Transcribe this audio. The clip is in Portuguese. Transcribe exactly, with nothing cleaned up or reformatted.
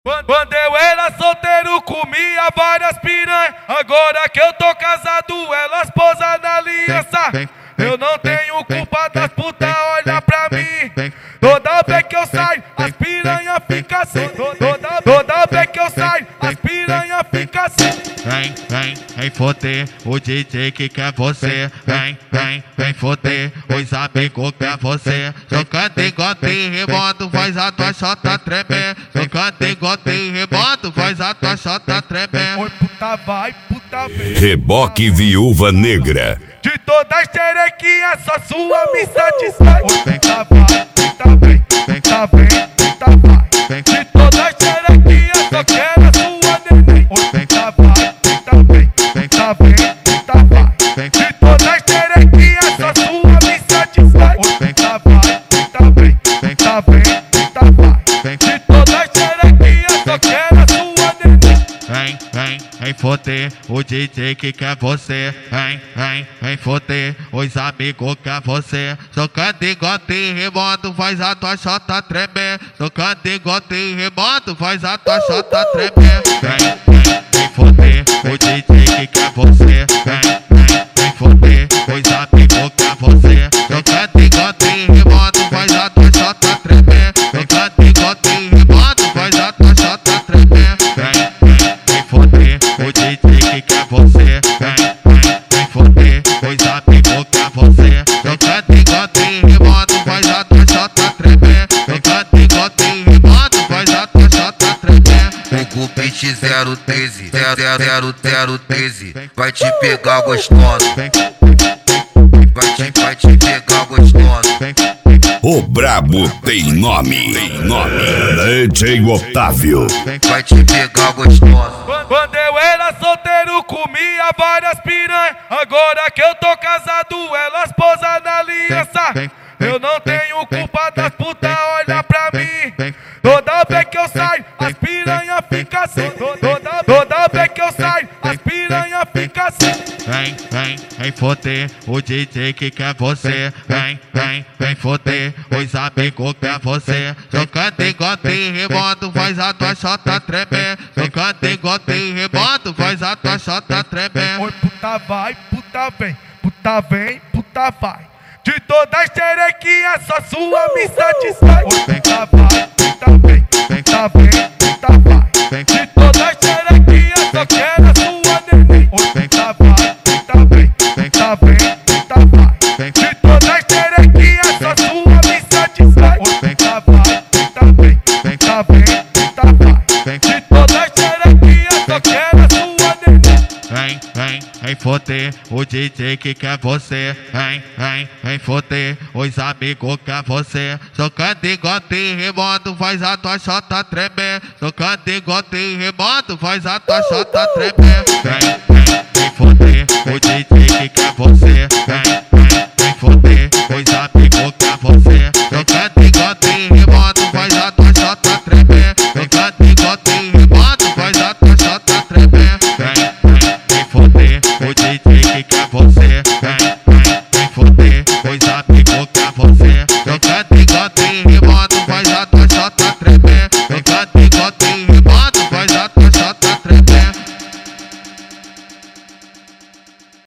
Quando eu era solteiro comia várias piranhas. Agora que eu tô casado elas posam na aliança. Eu não tenho culpa das putas, olha pra mim. Toda vez que eu saio as piranhas ficam assim. Toda, toda vez que eu saio as piranhas ficam assim. Vem, vem, vem foder o D J que quer você. Vem, vem, vem foder os amigos que quer você. Jogando igual tem remoto, faz a tua chota tremer. Jogando igual tem remoto, faz a tua chota tremer. Oi puta vai, puta vem. Reboque Viúva Negra. De todas as xerequinhas só sua me satisfaz. Oi puta vai, puta vem, puta vem, puta vai. De todas as xerequinhas só quero a sua neném. Oi puta vai, puta vem, puta vem, puta vai. De todas as xerequinhas só sua me satisfaz. Oi puta vai, puta vem, puta vem, puta vai. De todas as xerequinhas só quero a sua neném. Vem, vem, vem foder o D J que quer você. Vem, vem, vem foder os amigos que quer você. Jogando igual tem remoto, faz a tua chota tremer. Jogando igual tem remoto, faz a tua chota tremer. Vem, vem, vem foder o D J que quer você. Vem, vem, vem foder os amigos que quer você. Jogando igual tem remoto, faz a tua chota tremer. Jogando igual tem remoto, faz a tua chota tremer. Vem, vem foder o D J que quer você. Vem, vem, vem foder os amigos que quer você. Jogando igual tem remoto, faz a tua chota tremer. Jogando igual tem remoto, faz a tua chota tremer. O Beat zero treze, zero zero zero treze, vai te pegar gostosa. Vai te, vai te pegar gostosa. O brabo tem nome, tem nome. D J Otávio. Vai te pegar gostosa. Quando eu era solteiro comia várias piranhas. Agora que eu tô casado elas posam na aliança. Eu não tenho culpa das putas, olha pra mim. Toda vez que eu saio as piranhas ficam assim. Toda, toda vez que eu saio as piranhas ficam assim. Vem, vem, vem foder o D J que quer você. Vem, vem, vem foder os amigos que quer você. Jogando igual tem remoto, faz a tua chota tremer. Jogando igual tem remoto, faz a tua chota tremer. Oi puta vai, puta vem, puta vem, puta vai. De todas as xerequinhas só sua me satisfaz. Oi puta vai, puta vem, puta vem, puta vai. De todas as xerequinhas só quero a sua neném. Oi puta vai, puta vem, puta vem, puta vai. De todas as xerequinhas só sua me satisfaz. Oi puta vai, puta vem, puta vem, puta vai. De todas as xerequinhas só quero a sua neném. Vem, vem, vem foder o D J que quer você. Vem, vem, vem foder os amigos que quer você. Jogando igual tem remoto, faz a tua chota tremer. Jogando igual tem remoto, faz a tua chota tremer. Vem, vem, vem foder o D J que quer você. Vem, vem, vem foder os amigos que quer você. Jogando igual tem remoto, faz a tua chota tremer. Jogando igual tem remoto, faz a tua chota tremer. Vem, vem, vem foder o D J que quer você. Vem, vem, vem foder os amigos